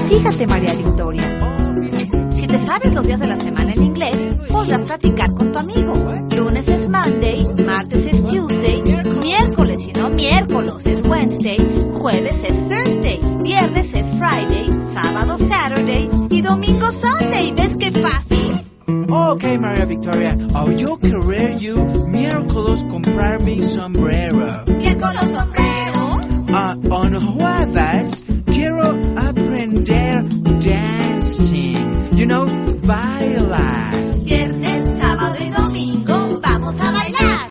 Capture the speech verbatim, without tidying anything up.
Fíjate, María Victoria. Si te sabes los días de la semana en inglés, podrás practicar con tu amigo. Lunes es Monday, martes es Tuesday, miércoles y no miércoles es Wednesday, jueves es Thursday, viernes es Friday, sábado Saturday y domingo Sunday. ¿Ves qué fácil? Okay, María Victoria, oh, yo querer you miércoles comprar mi sombrero. Miércoles